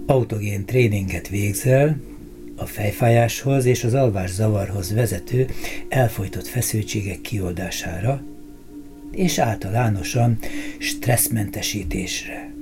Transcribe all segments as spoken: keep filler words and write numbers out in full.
Autogén tréninget végzel a fejfájáshoz és az alvászavarhoz vezető elfojtott feszültségek kioldására és általánosan stresszmentesítésre.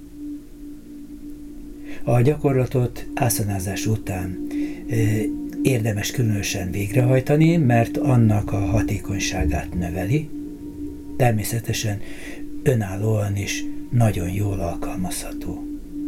A gyakorlatot ászanázás után e, érdemes különösen végrehajtani, mert annak a hatékonyságát növeli, természetesen önállóan is nagyon jól alkalmazható.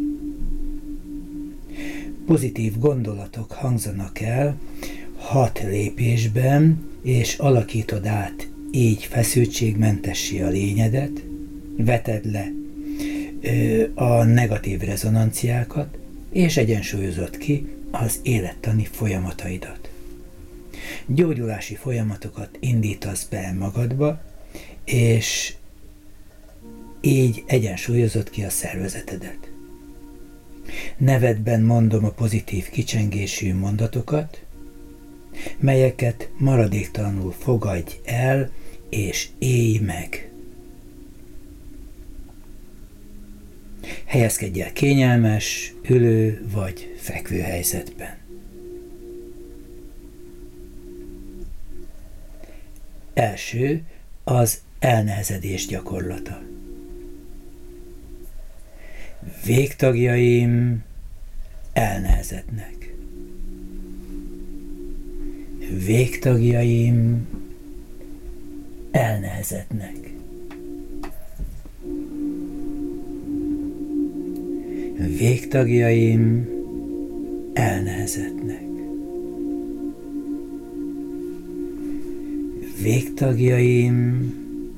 Pozitív gondolatok hangzanak el hat lépésben, és alakítod át így feszültségmentessé a lényedet, veted le ö, a negatív rezonanciákat, és egyensúlyozod ki az élettani folyamataidat. Gyógyulási folyamatokat indítasz be magadba, és így egyensúlyozod ki a szervezetedet. Nevedben mondom a pozitív kicsengésű mondatokat, melyeket maradéktalanul fogadj el és élj meg. Helyezkedj el kényelmes, ülő vagy fekvő helyzetben. Első az elnehezedés gyakorlata. Végtagjaim elnehezednek. Végtagjaim elnehezednek. Végtagjaim elnehezednek. Végtagjaim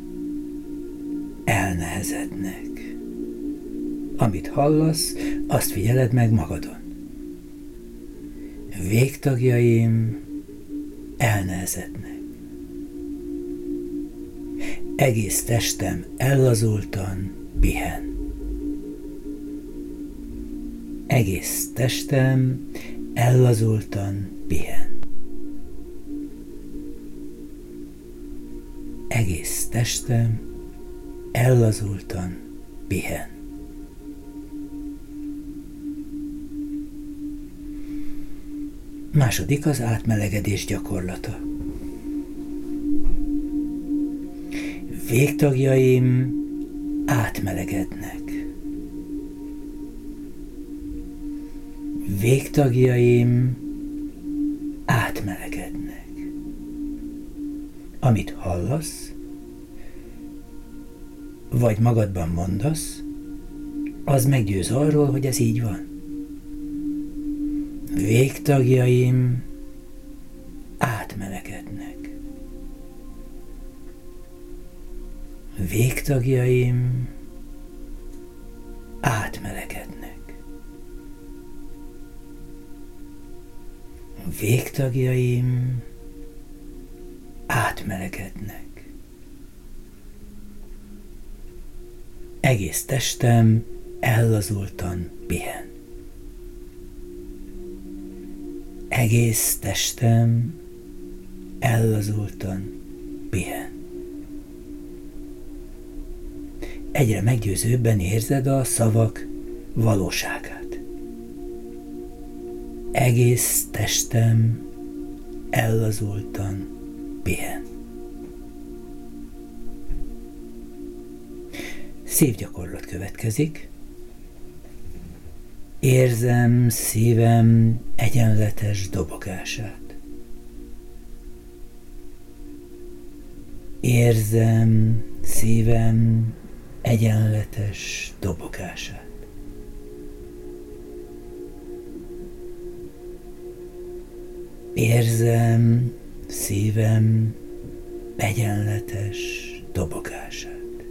elnehezednek. Amit hallasz, azt figyeled meg magadon. Végtagjaim elnehezednek. Egész testem ellazultan pihen. Egész testem ellazultan pihen. Egész testem ellazultan pihen. Második az átmelegedés gyakorlata. Végtagjaim átmelegednek. Végtagjaim átmelegednek. Amit hallasz, vagy magadban mondasz, az meggyőz arról, hogy ez így van. Végtagjaim átmelegednek. Végtagjaim átmelegednek. Végtagjaim átmelegednek. Egész testem ellazultan pihen. Egész testem ellazultan pihen. Egyre meggyőzőbben érzed a szavak valóságát. Egész testem ellazultan pihen. Szívgyakorlat következik. Érzem szívem egyenletes dobogását. Érzem szívem egyenletes dobogását. Érzem szívem egyenletes dobogását.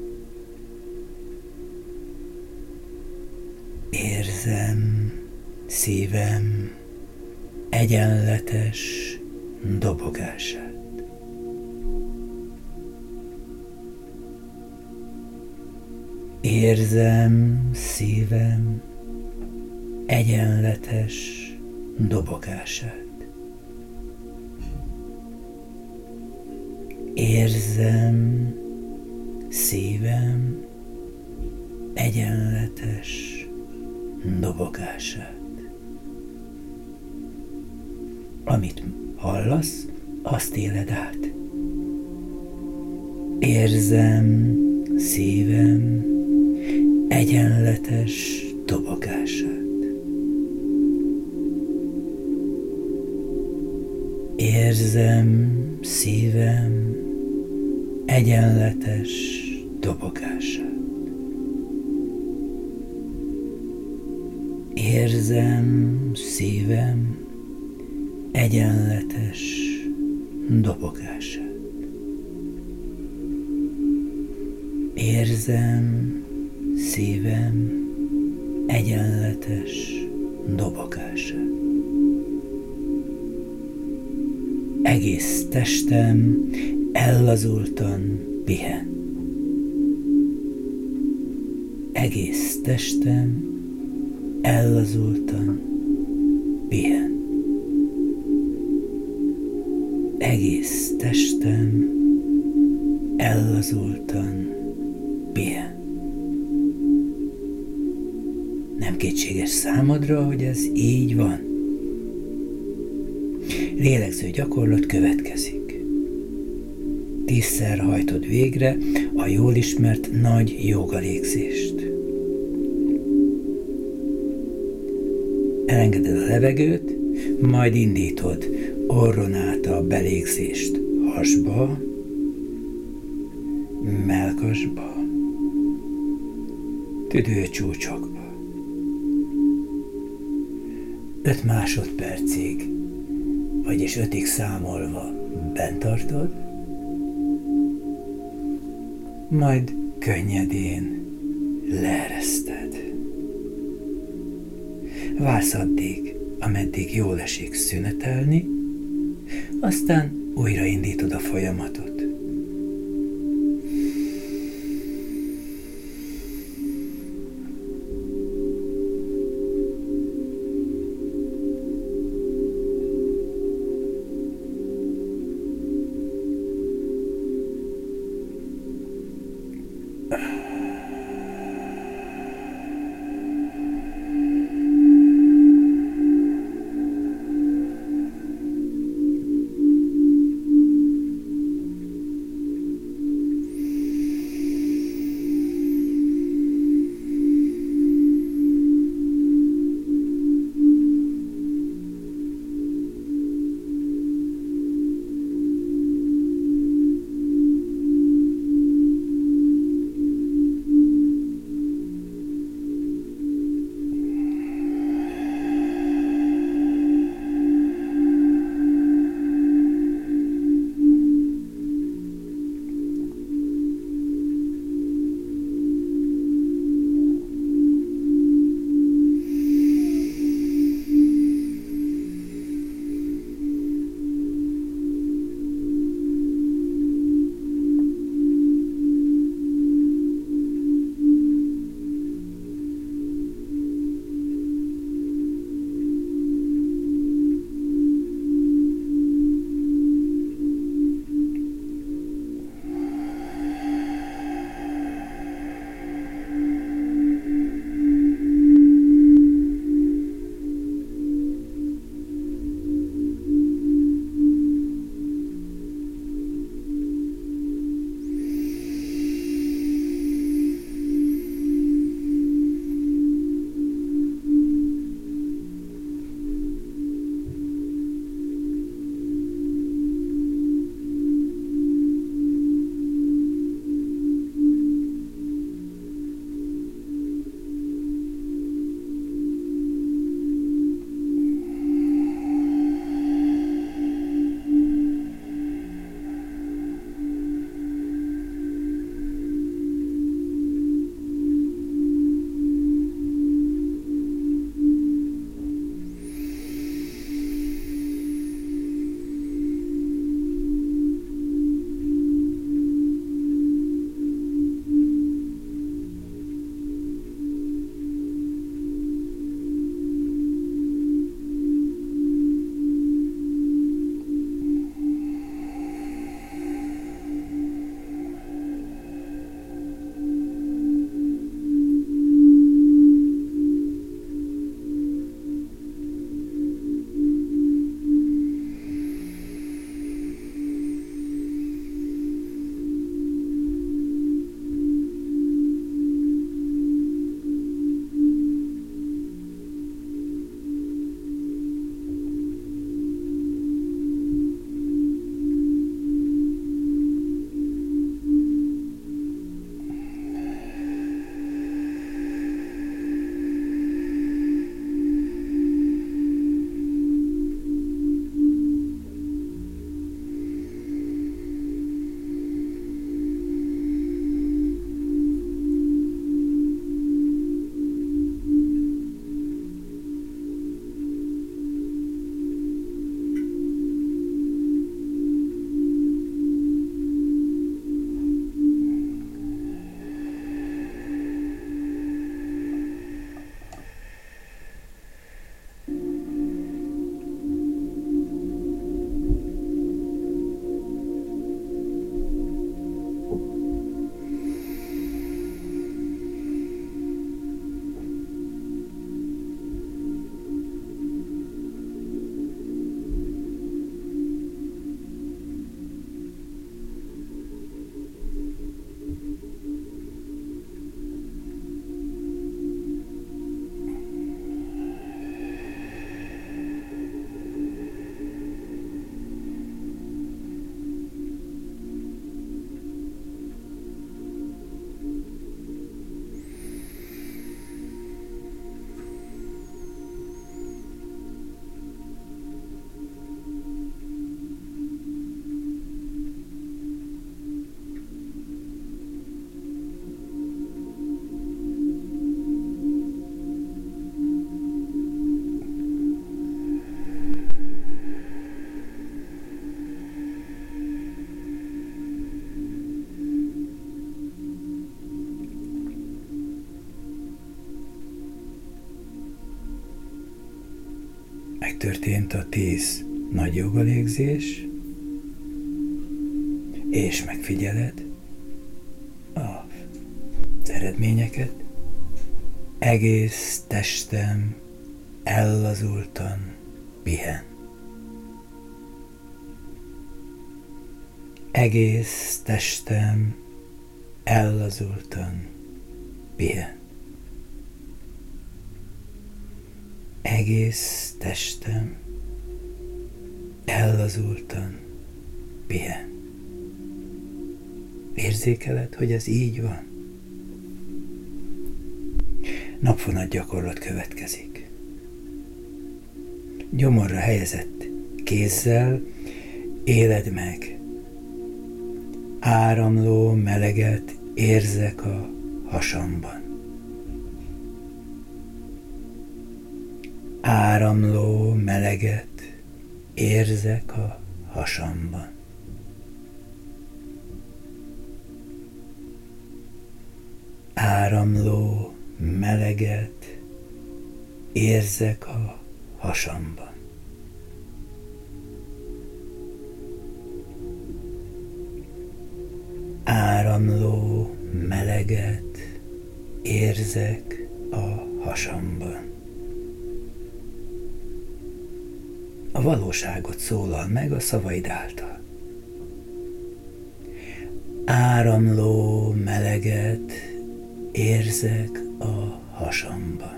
Érzem szívem egyenletes dobogását. Érzem szívem egyenletes dobogását. Érzem szívem egyenletes dobogását. Amit hallasz, azt éled át. Érzem szívem egyenletes dobogását. Érzem szívem egyenletes dobogását. Érzem szívem egyenletes dobogását. Érzem szívem egyenletes dobogását. Egész testem ellazultan pihen. Egész testem ellazultan pihen. Egész testem ellazultan pihen. Nem kétséges számodra, hogy ez így van. Lélegző gyakorlat következik. Tízszer hajtod végre a jól ismert nagy jóga légzést. Elengeded a levegőt, majd indítod orron át a belégzést hasba, mellkasba, tüdőcsúcsokba. Öt másodpercig, vagyis ötig számolva bent tartod, majd könnyedén leereszted. Vársz addig, ameddig jól esik szünetelni, aztán újraindítod a folyamatot. Megtörtént a tíz nagy jogalégzés, és megfigyeled az eredményeket. Egész testem ellazultan pihen. Egész testem ellazultan pihen. Egész testem ellazultan pihen. Érzékeled, hogy ez így van? Napvonat gyakorlat következik. Gyomorra helyezett kézzel éled meg. Áramló meleget érzek a hasamban. Áramló meleget érzek a hasamban. Áramló meleget érzek a hasamban. Áramló meleget érzek a hasamban. A valóságot szólal meg a szavaid által. Áramló meleget érzek a hasamban.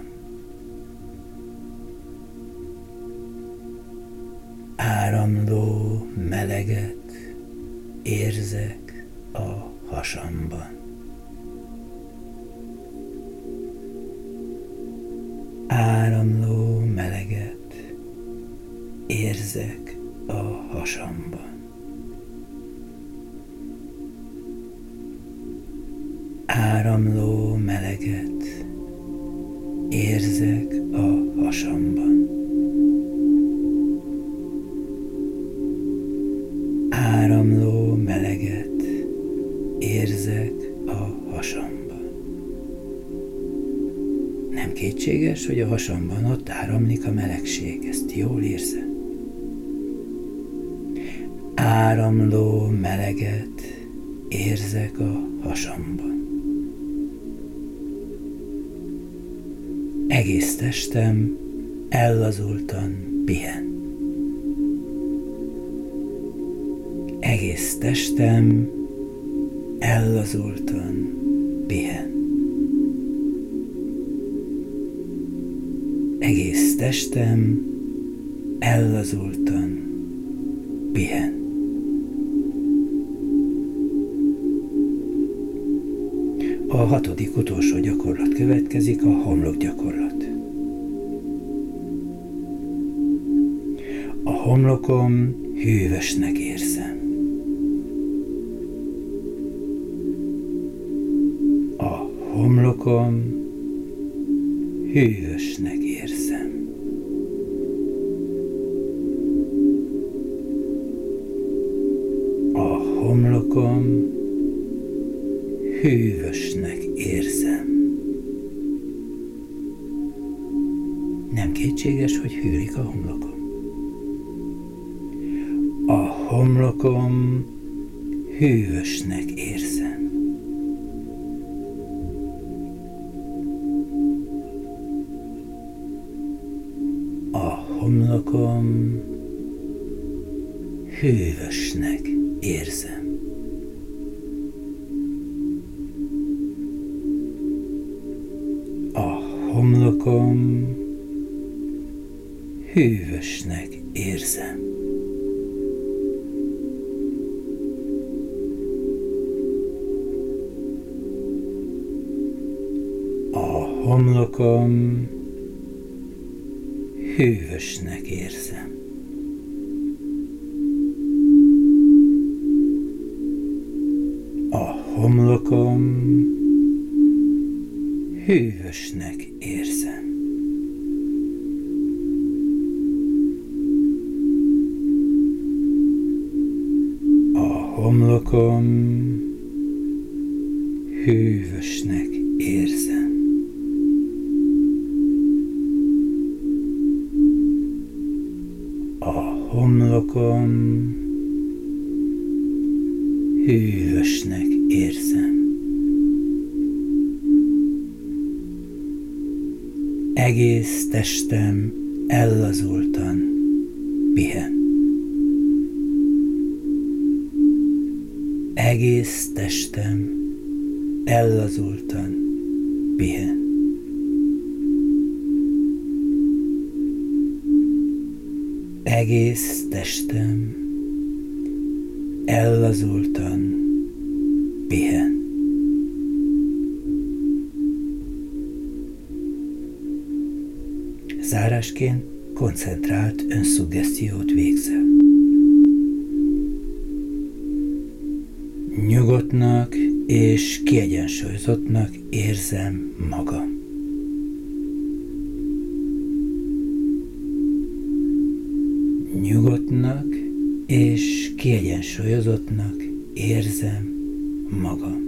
Áramló meleget érzek a hasamban. Áramló meleget érzek a hasamban. Áramló meleget érzek a hasamban. Áramló meleget érzek a hasamban. Nem kétséges, hogy a hasamban ott áramlik a melegség, ezt jól érzed. Áramló meleget érzek a hasamban. Egész testem ellazultan pihen. Egész testem ellazultan pihen. Egész testem ellazultan pihen. A hatodik utolsó gyakorlat következik, a homlok gyakorlat. A homlokom hűvösnek érzem. A homlokom hűvösnek érzem. A homlokom hűvösnek érzem. Nem kétséges, hogy hűlik a homlokom. A homlokom hűvösnek érzem. A homlokom hűvösnek érzem. A homlokom hűvösnek érzem. A homlokom hűvösnek érzem. A homlokom hűvösnek érzem. A homlokom hűvösnek érzem. homlokom hűvösnek érzem. Egész testem ellazultan pihen. Egész testem ellazultan pihen. Egész testem ellazultan pihen. Zárásként koncentrált önszuggesztiót végzel. Nyugodtnak és kiegyensúlyozottnak érzem magam. Nyugodtnak és kiegyensúlyozottnak érzem magam.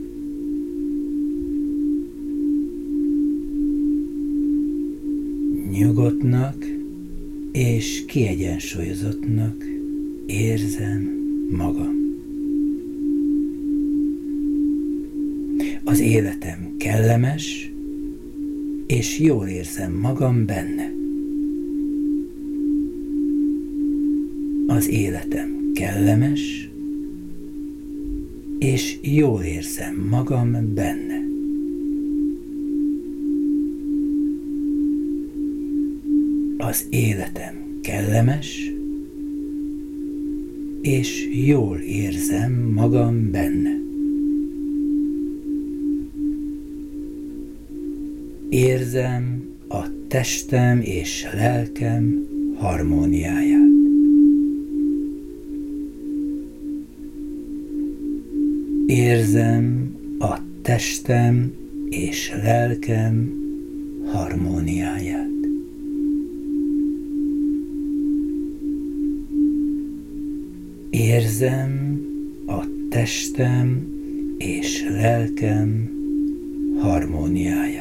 Nyugodtnak és kiegyensúlyozottnak érzem magam. Az életem kellemes, és jól érzem magam benne. Az életem kellemes, és jól érzem magam benne. Az életem kellemes, és jól érzem magam benne. Érzem a testem és lelkem harmóniáját. Érzem a testem és lelkem harmóniáját. Érzem a testem és lelkem harmóniáját.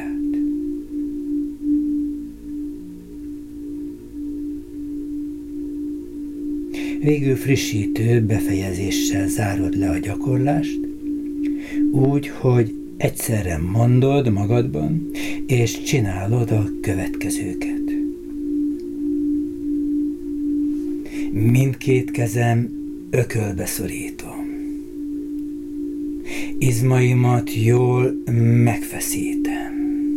Végül frissítő befejezéssel zárod le a gyakorlást, úgy, hogy egyszerre mondod magadban, és csinálod a következőket. Mindkét kezem ökölbe szorítom. Izmaimat jól megfeszítem.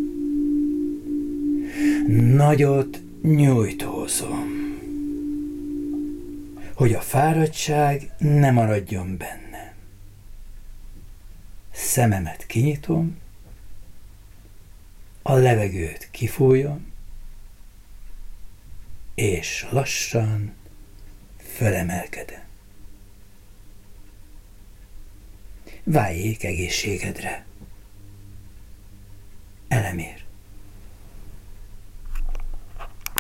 Nagyot nyújtózom, hogy a fáradtság ne maradjon benne. Szememet kinyitom, a levegőt kifújom, és lassan fölemelkedem. Váljék egészségedre. Elemér.